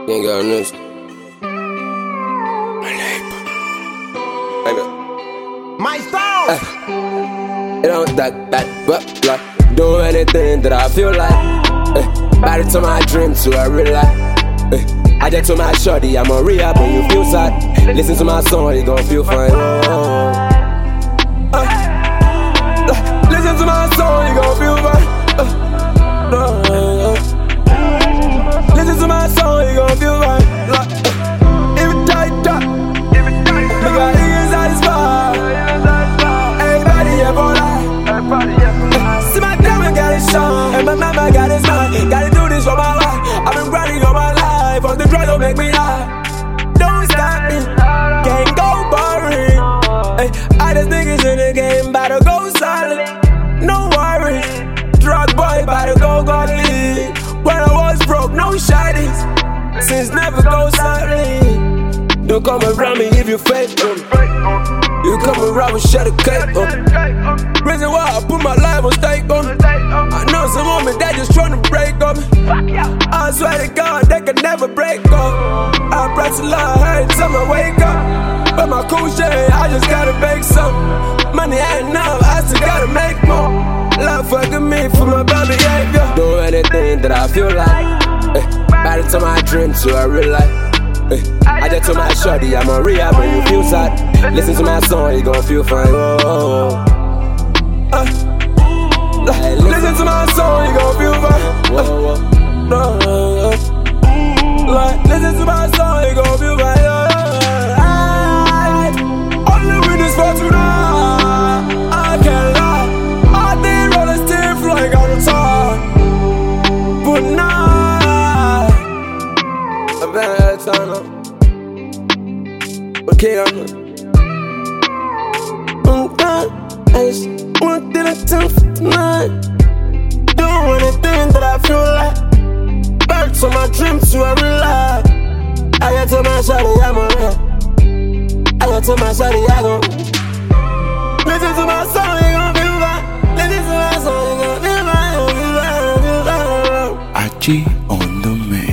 You ain't got news. My soul. It don't but like do anything that I feel like. Married to my dream, to a real life. I just told my shorty I'm a rehab when you feel sad. Listen to my song, you gon' feel fine. Listen to my song, you gon' feel fine. Listen to my song, you gon' feel fine. Every time, nigga, niggas satisfied. Everybody here for life. See my diamond got his shine, and my mama got his mind. Gotta do this for my life. I've been grinding all my life. Fuck the drug, don't make me high. Don't stop me, can't go boring. I just niggas in the game, bout to go silent. No worry, drug boy, bout to go godly. When I was broke, no shinies. Since never go silent. Don't come around me if you fake. You come around and shut a cake up. Reason why I put my life on stake on. I know some women that just tryna break up. I swear to God, they can never break up. I press a lot every time I wake up. But my cool shit, I just gotta make some. Money ain't enough, I still gotta make more. Love fucking me for my bad behavior. Do anything that I feel like. Married to my dream, to a real life. I just told my shorty I'm a rehab when you feel sad. Listen to my song, you gon' feel fine. Listen to my song, you gon' feel fine. Listen to my song, you gon' feel fine. Only witness for tonight. I can't lie. I did roll a stiff like on the top. But now I've been at a time now. Okay, I'm I just want to tell for tonight. Do anything that I feel like. Back to my dream, to a real life. I got to my shawty, I'm a real. I got to my shawty, I gon' listen to my song, you gon' feel fine. Listen to my song, you gon' feel fine. Achi on the mix.